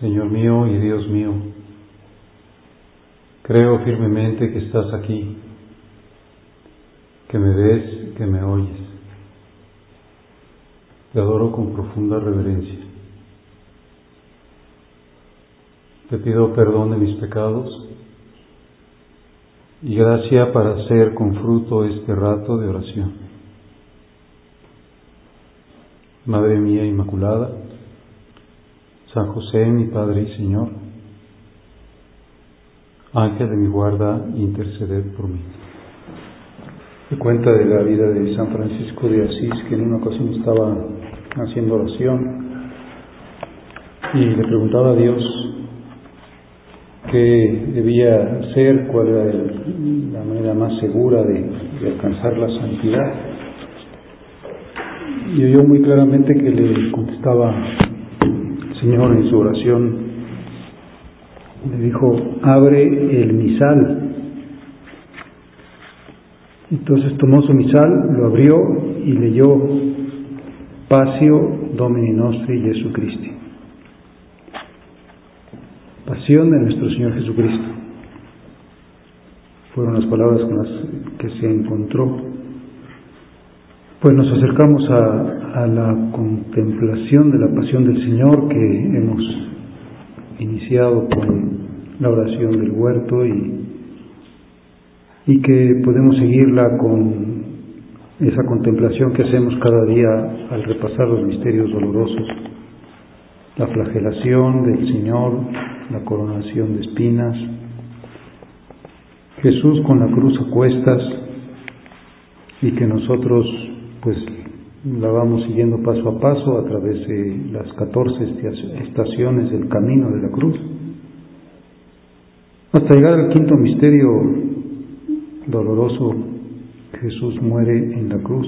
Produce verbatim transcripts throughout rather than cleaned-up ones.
Señor mío y Dios mío, creo firmemente que estás aquí, que me ves, que me oyes. Te adoro con profunda reverencia. Te pido perdón de mis pecados y gracia para hacer con fruto este rato de oración. Madre mía Inmaculada, San José, mi Padre y Señor, Ángel de mi guarda, interceded por mí. Se cuenta de la vida de San Francisco de Asís, que en una ocasión estaba haciendo oración y le preguntaba a Dios qué debía hacer, cuál era el, la manera más segura de, de alcanzar la santidad. Y oyó muy claramente que le contestaba el Señor en su oración, le dijo: abre el misal. Entonces tomó su misal, lo abrió y leyó: Passio Domini Nostri Jesu Christi. Pasión de nuestro Señor Jesucristo. Fueron las palabras con las que se encontró. Pues nos acercamos a, a la contemplación de la pasión del Señor, que hemos iniciado con la oración del huerto y, y que podemos seguirla con esa contemplación que hacemos cada día al repasar los misterios dolorosos, la flagelación del Señor, la coronación de espinas, Jesús con la cruz a cuestas, y que nosotros pues la vamos siguiendo paso a paso a través de las catorce estaciones del camino de la cruz, hasta llegar al quinto misterio doloroso: Jesús muere en la cruz.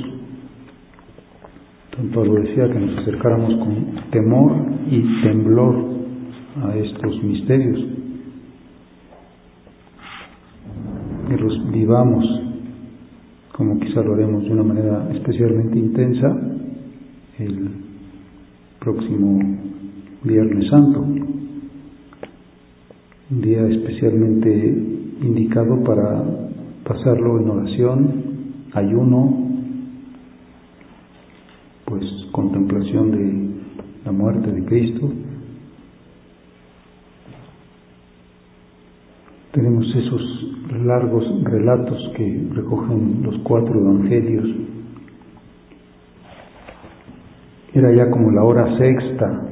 Tanto lo decía que nos acercáramos con temor y temblor a estos misterios, que los vivamos, como quizá lo haremos de una manera especialmente intensa el próximo Viernes Santo, un día especialmente indicado para pasarlo en oración, ayuno, pues contemplación de la muerte de Cristo. Tenemos esos largos relatos que recogen los cuatro evangelios. Era ya como la hora sexta.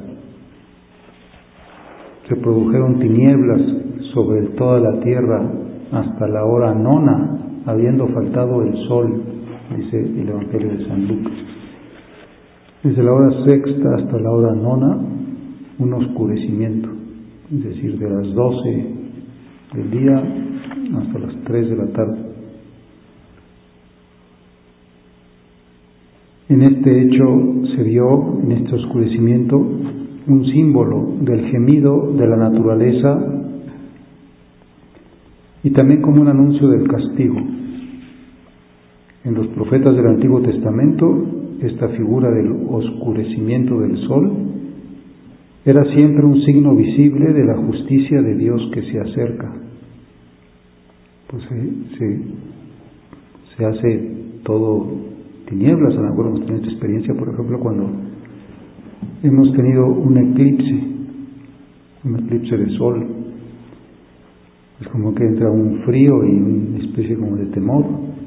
Se produjeron tinieblas sobre toda la tierra hasta la hora nona, habiendo faltado el sol, dice el Evangelio de San Lucas. Desde la hora sexta hasta la hora nona, un oscurecimiento, es decir, de las doce del día hasta las tres de la tarde. En este hecho se vio, en este oscurecimiento, un símbolo del gemido de la naturaleza y también como un anuncio del castigo. En los profetas del Antiguo Testamento, esta figura del oscurecimiento del sol era siempre un signo visible de la justicia de Dios que se acerca. Pues se, se, se hace todo tinieblas. A lo mejor hemos tenido esta experiencia, por ejemplo, cuando hemos tenido un eclipse, un eclipse de sol. Es como que entra un frío y una especie como de temor.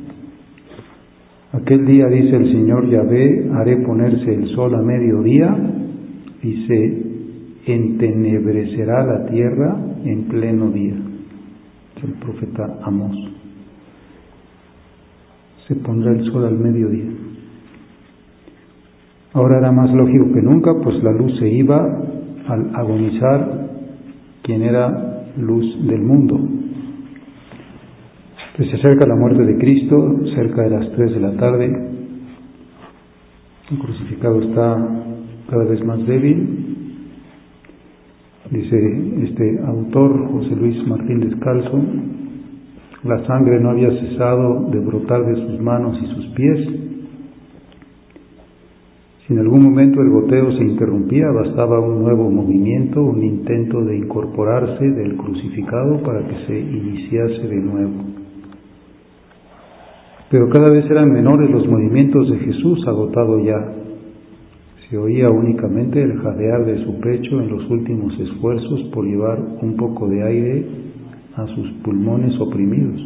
Aquel día, dice el Señor Yahvé, haré ponerse el sol a mediodía y se entenebrecerá la tierra en pleno día. Es el profeta Amós. Se pondrá el sol al mediodía. Ahora era más lógico que nunca, pues la luz se iba al agonizar quien era luz del mundo. Pues se acerca la muerte de Cristo, cerca de las tres de la tarde. El crucificado está cada vez más débil. Dice este autor, José Luis Martín Descalzo: la sangre no había cesado de brotar de sus manos y sus pies, Si en algún momento el goteo se interrumpía, bastaba un nuevo movimiento, un intento de incorporarse del crucificado para que se iniciase de nuevo. Pero cada vez eran menores los movimientos de Jesús, agotado ya. Se oía únicamente el jadear de su pecho en los últimos esfuerzos por llevar un poco de aire a sus pulmones oprimidos.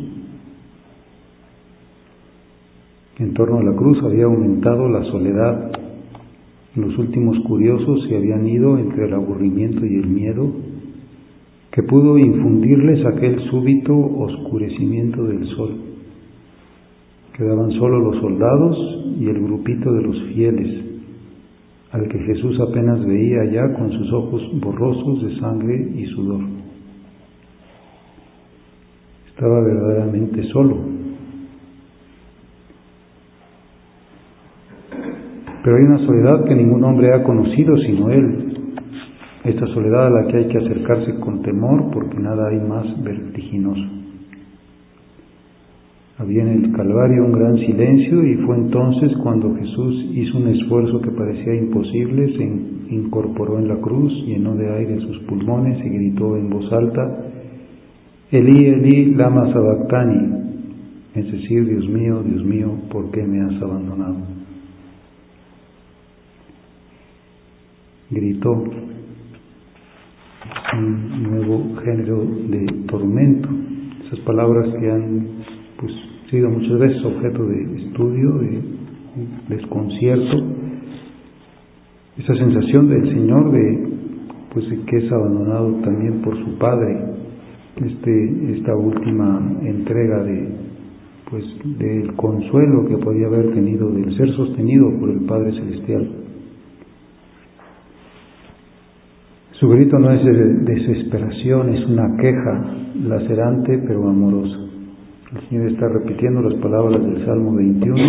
En torno a la cruz había aumentado la soledad. Los últimos curiosos se habían ido entre el aburrimiento y el miedo que pudo infundirles aquel súbito oscurecimiento del sol. Quedaban solo los soldados y el grupito de los fieles, al que Jesús apenas veía ya con sus ojos borrosos de sangre y sudor. Estaba verdaderamente solo. Pero hay una soledad que ningún hombre ha conocido sino Él. Esta soledad a la que hay que acercarse con temor porque nada hay más vertiginoso. Había en el Calvario un gran silencio y fue entonces cuando Jesús hizo un esfuerzo que parecía imposible, se incorporó en la cruz, llenó de aire sus pulmones y gritó en voz alta: Elí, Elí, lama sabactani, es decir, Dios mío, Dios mío, ¿por qué me has abandonado? Gritó un nuevo género de tormento. Esas palabras que han pues, sido muchas veces objeto de estudio, de desconcierto. Esa sensación del Señor de, pues, de que es abandonado también por su Padre. Este, esta última entrega de, pues, del consuelo que podía haber tenido, del ser sostenido por el Padre Celestial. Su grito no es de desesperación, es una queja lacerante pero amorosa. El Señor está repitiendo las palabras del Salmo veintiuno.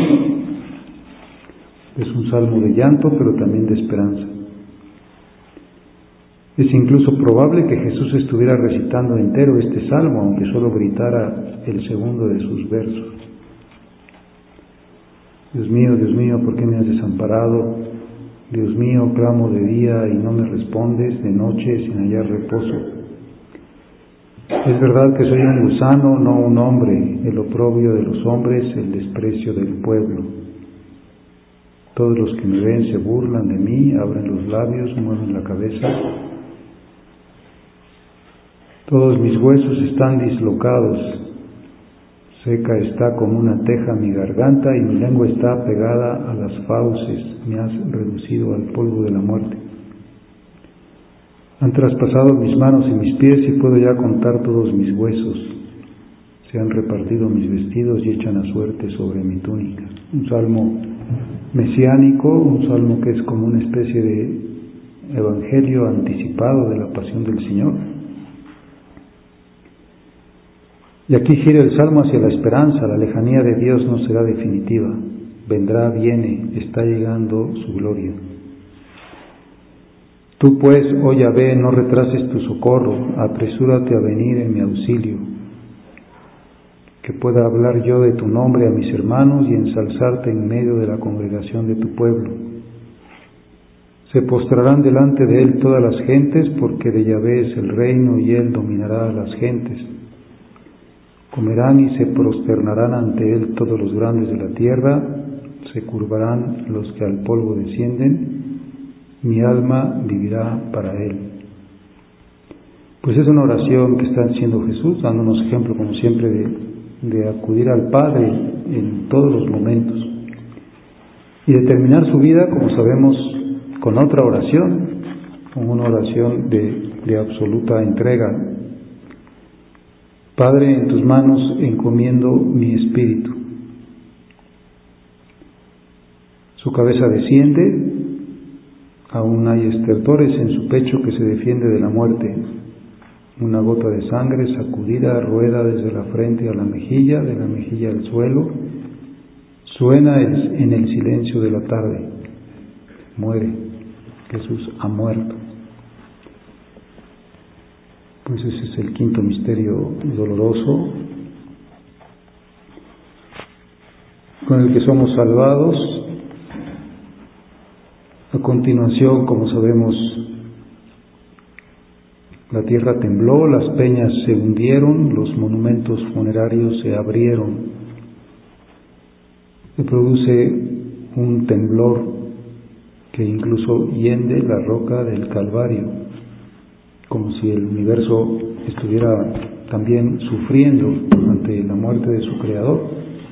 Es un salmo de llanto pero también de esperanza. Es incluso probable que Jesús estuviera recitando entero este salmo, aunque solo gritara el segundo de sus versos. Dios mío, Dios mío, ¿por qué me has desamparado? Dios mío, clamo de día y no me respondes, de noche sin hallar reposo. Es verdad que soy un gusano, no un hombre, el oprobio de los hombres, el desprecio del pueblo. Todos los que me ven se burlan de mí, abren los labios, mueven la cabeza. Todos mis huesos están dislocados. Seca está como una teja mi garganta y mi lengua está pegada a las fauces. Me has reducido al polvo de la muerte. Han traspasado mis manos y mis pies y puedo ya contar todos mis huesos. Se han repartido mis vestidos y echan a suerte sobre mi túnica. Un salmo mesiánico, un salmo que es como una especie de evangelio anticipado de la pasión del Señor. Y aquí gira el salmo hacia la esperanza. La lejanía de Dios no será definitiva. Vendrá, viene, está llegando su gloria. Tú pues, oh Yahvé, no retrases tu socorro, apresúrate a venir en mi auxilio. Que pueda hablar yo de tu nombre a mis hermanos y ensalzarte en medio de la congregación de tu pueblo. Se postrarán delante de él todas las gentes, porque de Yahvé es el reino y él dominará a las gentes. Comerán y se prosternarán ante él todos los grandes de la tierra, se curvarán los que al polvo descienden, mi alma vivirá para él. Pues es una oración que está haciendo Jesús, dándonos ejemplo como siempre de, de acudir al Padre en todos los momentos y de terminar su vida, como sabemos, con otra oración, con una oración de, de absoluta entrega. Padre, en tus manos encomiendo mi espíritu. Su cabeza desciende, aún hay estertores en su pecho que se defiende de la muerte. Una gota de sangre sacudida rueda desde la frente a la mejilla, de la mejilla al suelo, suena en el silencio de la tarde. Muere, Jesús ha muerto. Pues ese es el quinto misterio doloroso con el que somos salvados. continuación, como sabemos, la tierra tembló, las peñas se hundieron, los monumentos funerarios se abrieron. Se produce un temblor que incluso hiende la roca del Calvario, como si el universo estuviera también sufriendo ante la muerte de su Creador.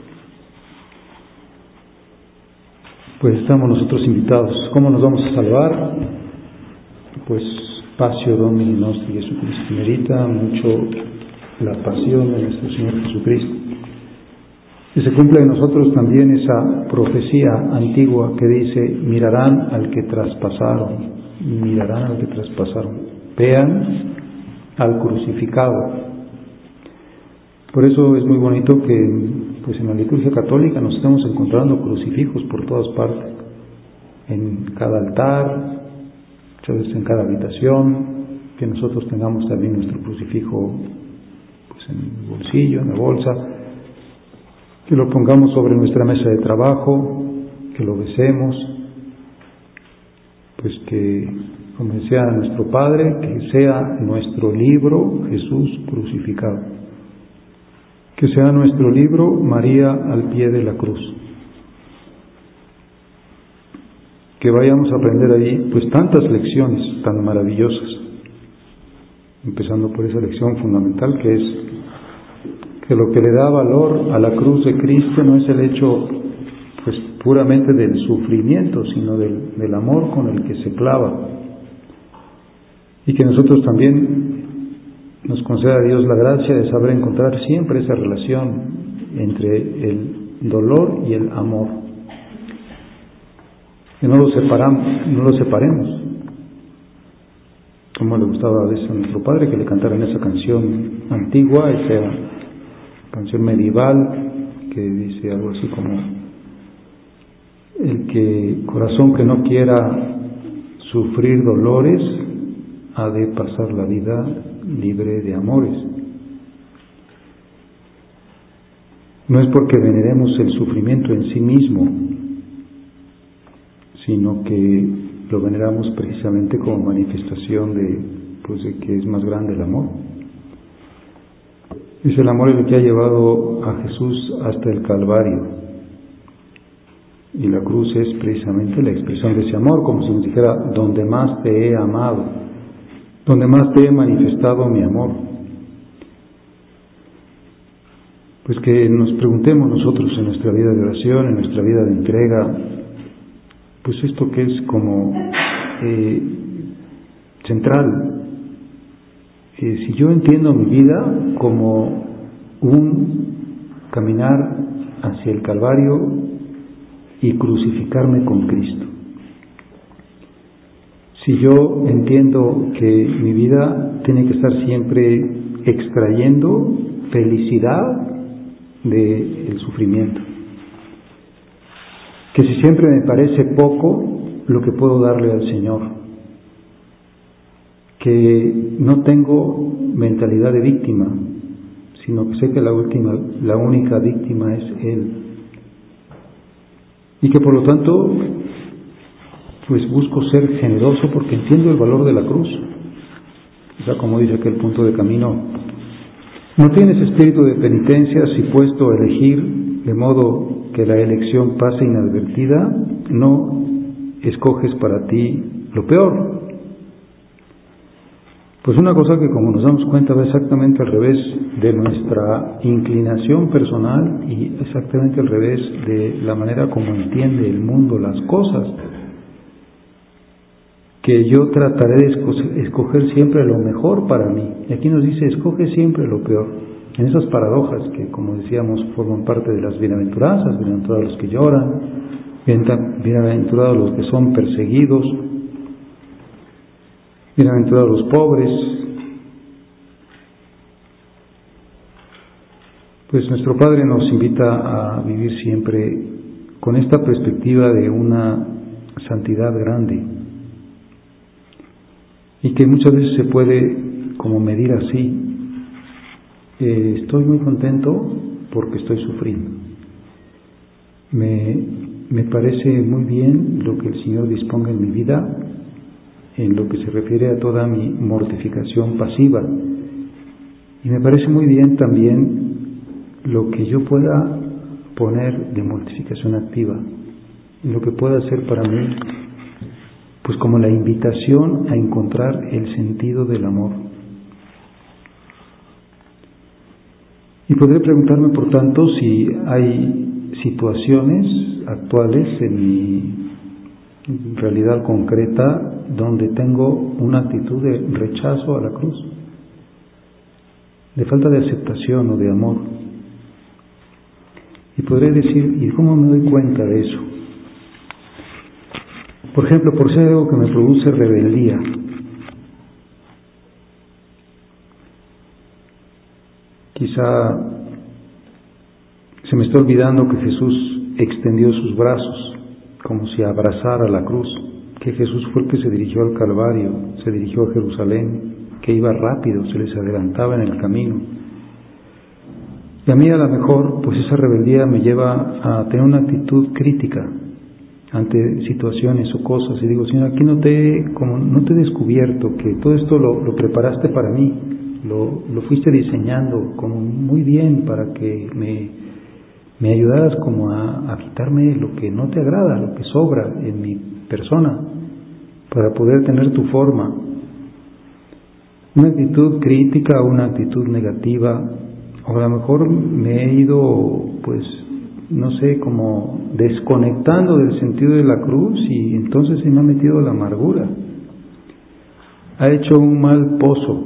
Pues estamos nosotros invitados. ¿Cómo nos vamos a salvar? Pues Passio Domini Nostri Jesucristo. Medita mucho la pasión de nuestro Señor Jesucristo. Y se cumple en nosotros también esa profecía antigua que dice: mirarán al que traspasaron, mirarán al que traspasaron, vean al crucificado. Por eso es muy bonito que pues en la liturgia católica nos estamos encontrando crucifijos por todas partes, en cada altar, muchas veces en cada habitación, que nosotros tengamos también nuestro crucifijo pues en el bolsillo, en la bolsa, que lo pongamos sobre nuestra mesa de trabajo, que lo besemos, pues que, como decía nuestro Padre, que sea nuestro libro Jesús crucificado, que sea nuestro libro María al pie de la cruz, que vayamos a aprender ahí pues tantas lecciones tan maravillosas, empezando por esa lección fundamental que es que lo que le da valor a la cruz de Cristo no es el hecho pues puramente del sufrimiento, sino del, del amor con el que se clava, y que nosotros también nos conceda a Dios la gracia de saber encontrar siempre esa relación entre el dolor y el amor, que no lo separamos, no lo separemos, como le gustaba a veces a nuestro Padre que le cantaran esa canción antigua, esa canción medieval que dice algo así como: el que corazón que no quiera sufrir dolores ha de pasar la vida libre de amores. No es porque veneremos el sufrimiento en sí mismo, sino que lo veneramos precisamente como manifestación de, pues, de que es más grande el amor. Es el amor el que ha llevado a Jesús hasta el Calvario, y la cruz es precisamente la expresión de ese amor, como si nos dijera: donde más te he amado, donde más te he manifestado mi amor. Pues que nos preguntemos nosotros en nuestra vida de oración, en nuestra vida de entrega, pues esto que es como eh, central. Eh, si yo entiendo mi vida como un caminar hacia el Calvario y crucificarme con Cristo, si yo entiendo que mi vida tiene que estar siempre extrayendo felicidad del sufrimiento, que si siempre me parece poco lo que puedo darle al Señor, que no tengo mentalidad de víctima, sino que sé que la última, la única víctima es Él, y que por lo tanto pues busco ser generoso porque entiendo el valor de la cruz. O sea, como dice aquel punto de camino: no tienes espíritu de penitencia si, puesto a elegir de modo que la elección pase inadvertida, no escoges para ti lo peor. Pues una cosa que, como nos damos cuenta, va exactamente al revés de nuestra inclinación personal y exactamente al revés de la manera como entiende el mundo las cosas. Que yo trataré de escoger siempre lo mejor para mí. Y aquí nos dice: escoge siempre lo peor. En esas paradojas que, como decíamos, forman parte de las bienaventuranzas: bienaventurados los que lloran, bienaventurados los que son perseguidos, bienaventurados los pobres. Pues nuestro Padre nos invita a vivir siempre con esta perspectiva de una santidad grande, y que muchas veces se puede como medir así: eh, estoy muy contento porque estoy sufriendo, me me parece muy bien lo que el Señor disponga en mi vida en lo que se refiere a toda mi mortificación pasiva. Y me parece muy bien también lo que yo pueda poner de mortificación activa, lo que pueda hacer para mí, pues como la invitación a encontrar el sentido del amor. Y podré preguntarme, por tanto, si hay situaciones actuales en mi realidad concreta donde tengo una actitud de rechazo a la cruz, de falta de aceptación o de amor. Y podré decir, ¿y cómo me doy cuenta de eso? Por ejemplo, por ser algo que me produce rebeldía. Quizá se me está olvidando que Jesús extendió sus brazos como si abrazara la cruz, que Jesús fue el que se dirigió al Calvario, se dirigió a Jerusalén, que iba rápido, se les adelantaba en el camino. Y a mí a lo mejor, pues esa rebeldía me lleva a tener una actitud crítica ante situaciones o cosas, y digo, Señor, aquí no te, como no te he descubierto que todo esto lo, lo preparaste para mí, lo, lo fuiste diseñando como muy bien para que me, me ayudaras como a, a quitarme lo que no te agrada, lo que sobra en mi persona, para poder tener tu forma. Una actitud crítica o una actitud negativa, o a lo mejor me he ido, pues, no sé, como desconectando del sentido de la cruz, y entonces se me ha metido la amargura. Ha hecho un mal pozo.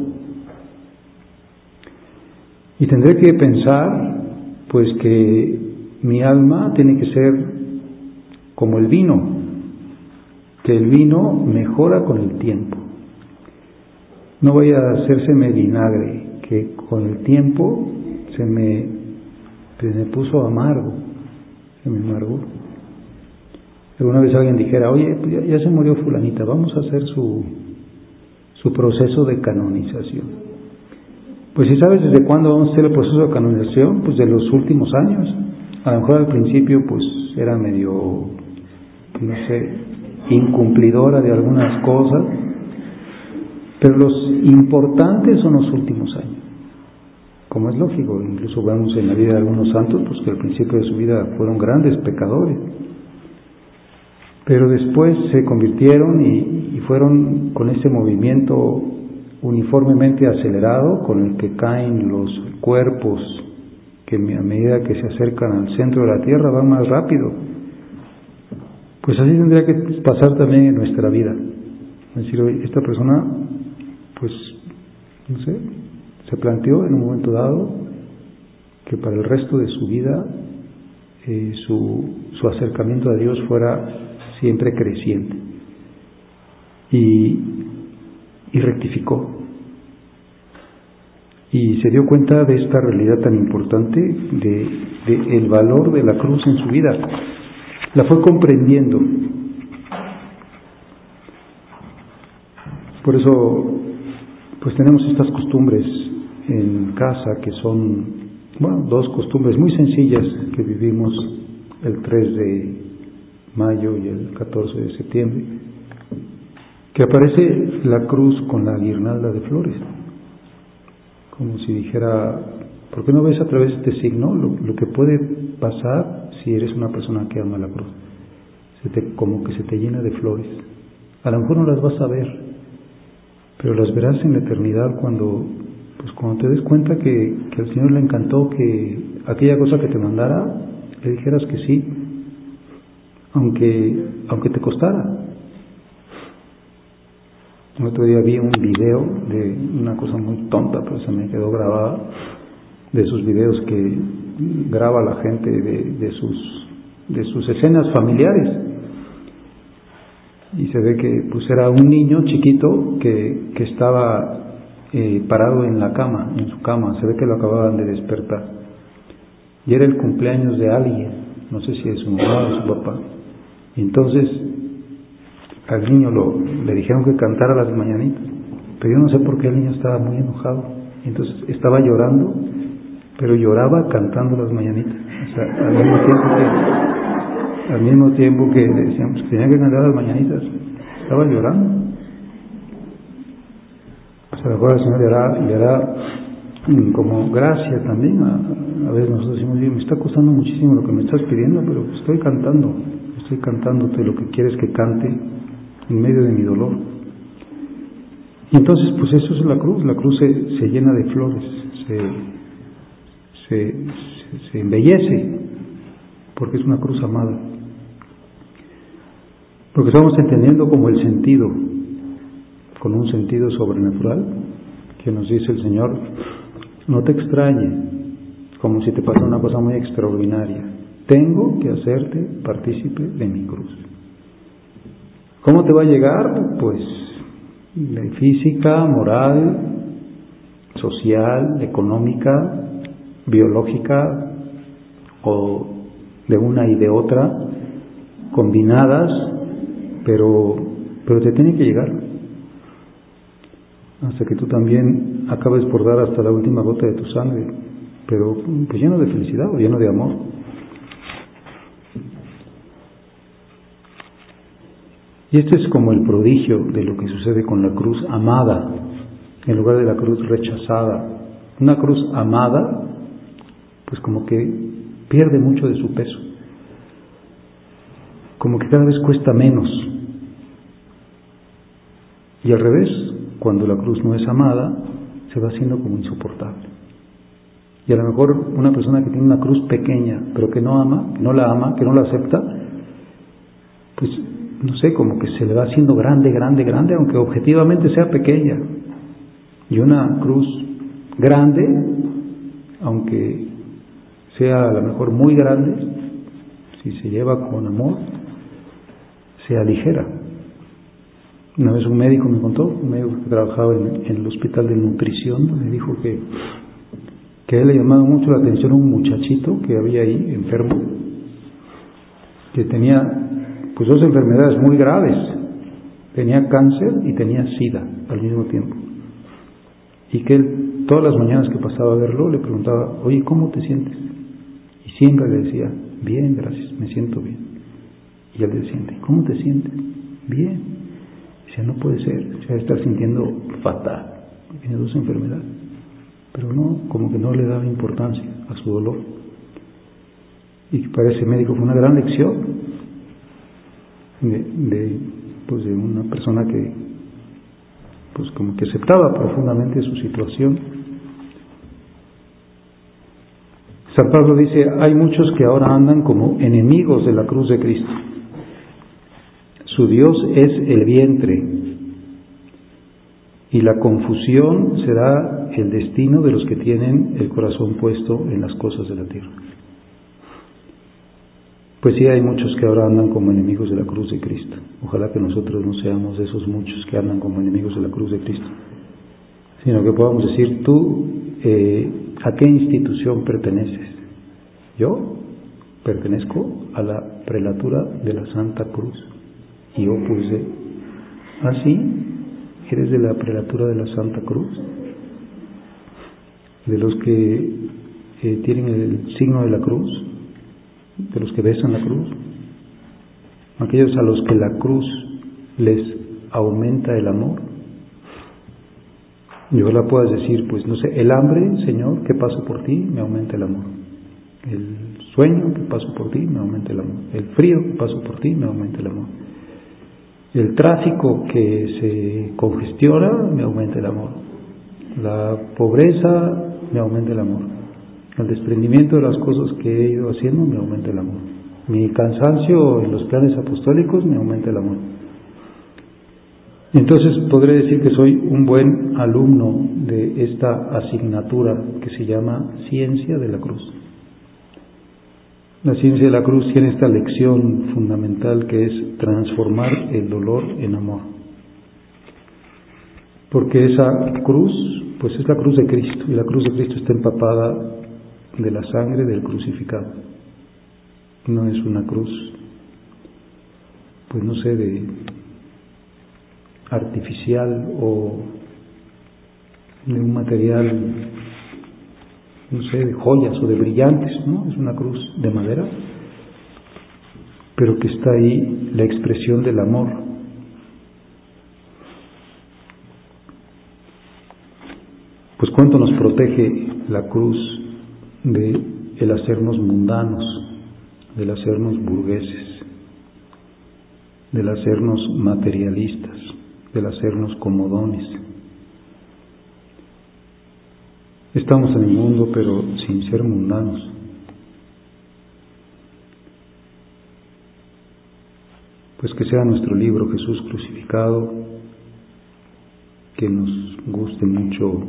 Y tendré que pensar, pues, que mi alma tiene que ser como el vino, que el vino mejora con el tiempo. No vaya a hacérseme vinagre, que con el tiempo se me, se me puso amargo, se me amargó. Alguna vez alguien dijera, oye, pues ya, ya se murió fulanita, vamos a hacer su, su proceso de canonización. Pues si sabes desde cuándo vamos a hacer el proceso de canonización, pues de los últimos años. A lo mejor al principio pues era medio, no sé, incumplidora de algunas cosas, pero los importantes son los últimos años. Como es lógico, incluso vemos en la vida de algunos santos, pues que al principio de su vida fueron grandes pecadores, pero después se convirtieron y, y fueron con ese movimiento uniformemente acelerado con el que caen los cuerpos, que a medida que se acercan al centro de la tierra van más rápido. Pues así tendría que pasar también en nuestra vida. Es decir, esta persona, pues, no sé, se planteó en un momento dado que para el resto de su vida eh, su, su acercamiento a Dios fuera siempre creciente. Y, y rectificó. Y se dio cuenta de esta realidad tan importante, de, de el valor de la cruz en su vida. La fue comprendiendo. Por eso, pues tenemos estas costumbres en casa que son, bueno, dos costumbres muy sencillas que vivimos el tres de mayo y el catorce de septiembre, que aparece la cruz con la guirnalda de flores, como si dijera, ¿por qué no ves a través de este signo lo, lo que puede pasar si eres una persona que ama la cruz? Se te, como que se te llena de flores. A lo mejor no las vas a ver, pero las verás en la eternidad cuando, pues cuando te des cuenta que, que al Señor le encantó que aquella cosa que te mandara, le dijeras que sí, aunque, aunque te costara. El otro día vi un video de una cosa muy tonta, pero se me quedó grabada, de esos videos que graba la gente de, de sus de sus escenas familiares, y se ve que pues era un niño chiquito que, que estaba eh, parado en la cama, en su cama, se ve que lo acababan de despertar, y era el cumpleaños de alguien, no sé si es su mamá o su papá, y entonces al niño lo, le dijeron que cantara las mañanitas, pero yo no sé por qué el niño estaba muy enojado, entonces estaba llorando, pero lloraba cantando las mañanitas, o sea, al mismo tiempo que, al mismo tiempo que le decíamos que tenía que cantar las mañanitas, estaba llorando. Pues a lo mejor el Señor le hará, le hará como gracia también. A, a veces nosotros decimos, bien, me está costando muchísimo lo que me estás pidiendo, pero estoy cantando, estoy cantándote lo que quieres que cante en medio de mi dolor. Y entonces, pues eso es la cruz. La cruz se, se llena de flores, se, se, se, se embellece, porque es una cruz amada. Porque estamos entendiendo como el sentido, con un sentido sobrenatural, que nos dice el Señor, no te extrañe, como si te pasara una cosa muy extraordinaria. Tengo que hacerte partícipe de mi cruz. ¿Cómo te va a llegar? Pues de física, moral, social, económica, biológica, o de una y de otra, combinadas, pero, pero te tiene que llegar. Hasta que tú también acabes por dar hasta la última gota de tu sangre, pero pues lleno de felicidad o lleno de amor. Y este es como el prodigio de lo que sucede con la cruz amada, en lugar de la cruz rechazada. Una cruz amada, pues como que pierde mucho de su peso, como que cada vez cuesta menos. Y al revés, cuando la cruz no es amada, se va haciendo como insoportable. Y a lo mejor una persona que tiene una cruz pequeña, pero que no ama, que no la ama, que no la acepta, pues no sé, como que se le va haciendo grande, grande, grande, aunque objetivamente sea pequeña. Y una cruz grande, aunque sea a lo mejor muy grande, si se lleva con amor, se aligera. Una vez un médico me contó, un médico que trabajaba en, en el hospital de nutrición, me dijo que, que a él le llamaba mucho la atención un muchachito que había ahí, enfermo, que tenía pues dos enfermedades muy graves. Tenía cáncer y tenía sida al mismo tiempo. Y que él, todas las mañanas que pasaba a verlo, le preguntaba, oye, ¿cómo te sientes? Y siempre le decía, bien, gracias, me siento bien. Y él le decía, ¿cómo te sientes? Bien. Dice, no puede ser, se va a estar sintiendo fatal. Tiene dos enfermedades. Pero no, como que no le daba importancia a su dolor. Y para ese médico fue una gran lección de, de, pues de una persona que pues como que aceptaba profundamente su situación. San Pablo dice, hay muchos que ahora andan como enemigos de la cruz de Cristo. Su Dios es el vientre y la confusión será el destino de los que tienen el corazón puesto en las cosas de la tierra. Pues sí, hay muchos que ahora andan como enemigos de la cruz de Cristo. Ojalá que nosotros no seamos de esos muchos que andan como enemigos de la cruz de Cristo, sino que podamos decir, tú, eh, ¿a qué institución perteneces? Yo pertenezco a la prelatura de la Santa Cruz y Opus Dei. ¿Ah, sí? ¿Eres de la prelatura de la Santa Cruz? ¿De los que eh, tienen el signo de la cruz? ¿De los que besan la cruz? ¿Aquellos a los que la cruz les aumenta el amor? Yo la puedo decir, pues no sé, el hambre, Señor, que paso por ti, me aumenta el amor. El sueño que paso por ti, me aumenta el amor. El frío que paso por ti, me aumenta el amor. El tráfico que se congestiona, me aumenta el amor. La pobreza, me aumenta el amor. El desprendimiento de las cosas que he ido haciendo, me aumenta el amor. Mi cansancio en los planes apostólicos, me aumenta el amor. Entonces podré decir que soy un buen alumno de esta asignatura que se llama Ciencia de la Cruz. La ciencia de la cruz tiene esta lección fundamental que es transformar el dolor en amor. Porque esa cruz, pues es la cruz de Cristo, y la cruz de Cristo está empapada de la sangre del crucificado. No es una cruz, pues no sé, de artificial o de un material, no sé, de joyas o de brillantes, ¿no? Es una cruz de madera, pero que está ahí la expresión del amor. Pues cuánto nos protege la cruz de el hacernos mundanos, del hacernos burgueses, del hacernos materialistas, del hacernos comodones. Estamos en el mundo, pero sin ser mundanos. Pues que sea nuestro libro Jesús crucificado, que nos guste mucho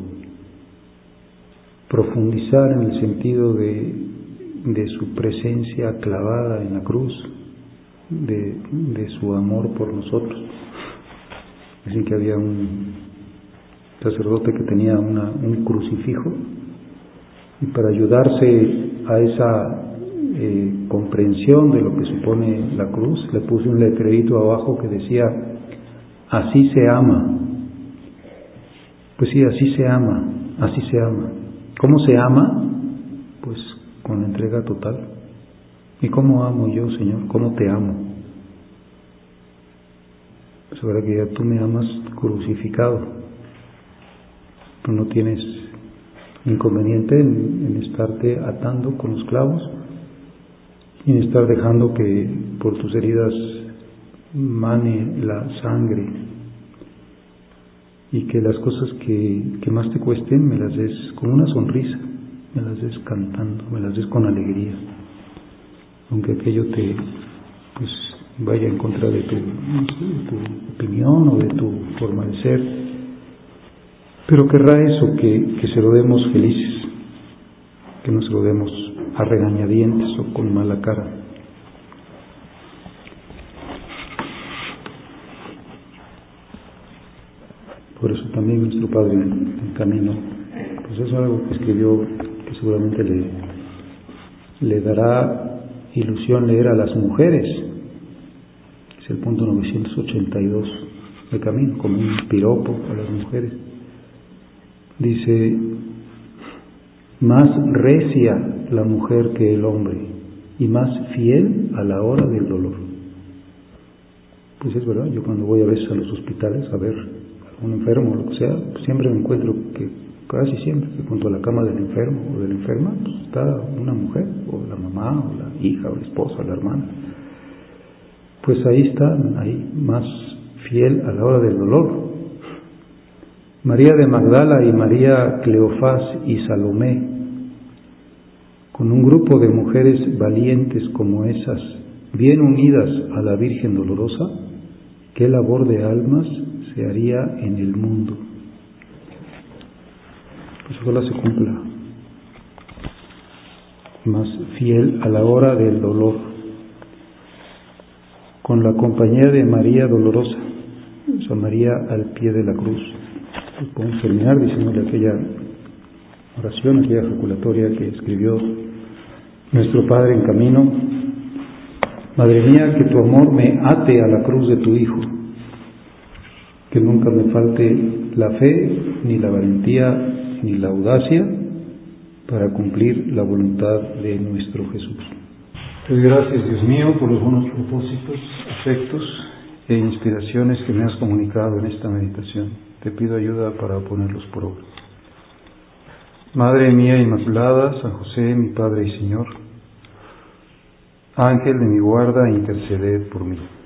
profundizar en el sentido de, de su presencia clavada en la cruz, de, de su amor por nosotros. Dicen que había un sacerdote que tenía una, un crucifijo, y para ayudarse a esa eh, comprensión de lo que supone la cruz, le puse un letrerito abajo que decía: así se ama. Pues sí, así se ama, así se ama. ¿Cómo se ama? Pues con entrega total. ¿Y cómo amo yo, Señor? ¿Cómo te amo? Es verdad que ya tú me amas crucificado. Tú no tienes inconveniente en, en estarte atando con los clavos y en estar dejando que por tus heridas mane la sangre, y que las cosas que, que más te cuesten me las des con una sonrisa, me las des cantando, me las des con alegría, aunque aquello te pues vaya en contra de tu, no sé, de tu opinión o de tu forma de ser, pero querrá eso, que, que se lo demos felices, que no se lo demos a regañadientes o con mala cara. Por eso también nuestro Padre en camino, pues eso es algo que escribió, que seguramente le, le dará ilusión leer a las mujeres. Es el punto novecientos ochenta y dos de Camino, como un piropo a las mujeres. Dice: más recia la mujer que el hombre, y más fiel a la hora del dolor. Pues es verdad, yo cuando voy a veces a los hospitales a ver a un enfermo o lo que sea, pues siempre me encuentro que casi siempre que junto a la cama del enfermo o de la enferma pues está una mujer, o la mamá, o la hija, o la esposa, o la hermana. Pues ahí están, ahí más fiel a la hora del dolor. María de Magdala y María Cleofás y Salomé, con un grupo de mujeres valientes como esas, bien unidas a la Virgen Dolorosa, ¿qué labor de almas se haría en el mundo? Pues ojalá se cumpla. Más fiel a la hora del dolor, con la compañía de María Dolorosa, o sea, María al pie de la cruz. Pues podemos terminar diciéndole aquella oración, aquella ejaculatoria que escribió nuestro Padre en camino: Madre mía, que tu amor me ate a la cruz de tu Hijo, que nunca me falte la fe, ni la valentía, ni la audacia para cumplir la voluntad de nuestro Jesús. Te doy gracias, Dios mío, por los buenos propósitos, afectos e inspiraciones que me has comunicado en esta meditación. Te pido ayuda para ponerlos por obra. Madre mía Inmaculada, San José, mi Padre y Señor, Ángel de mi guarda, interceded por mí.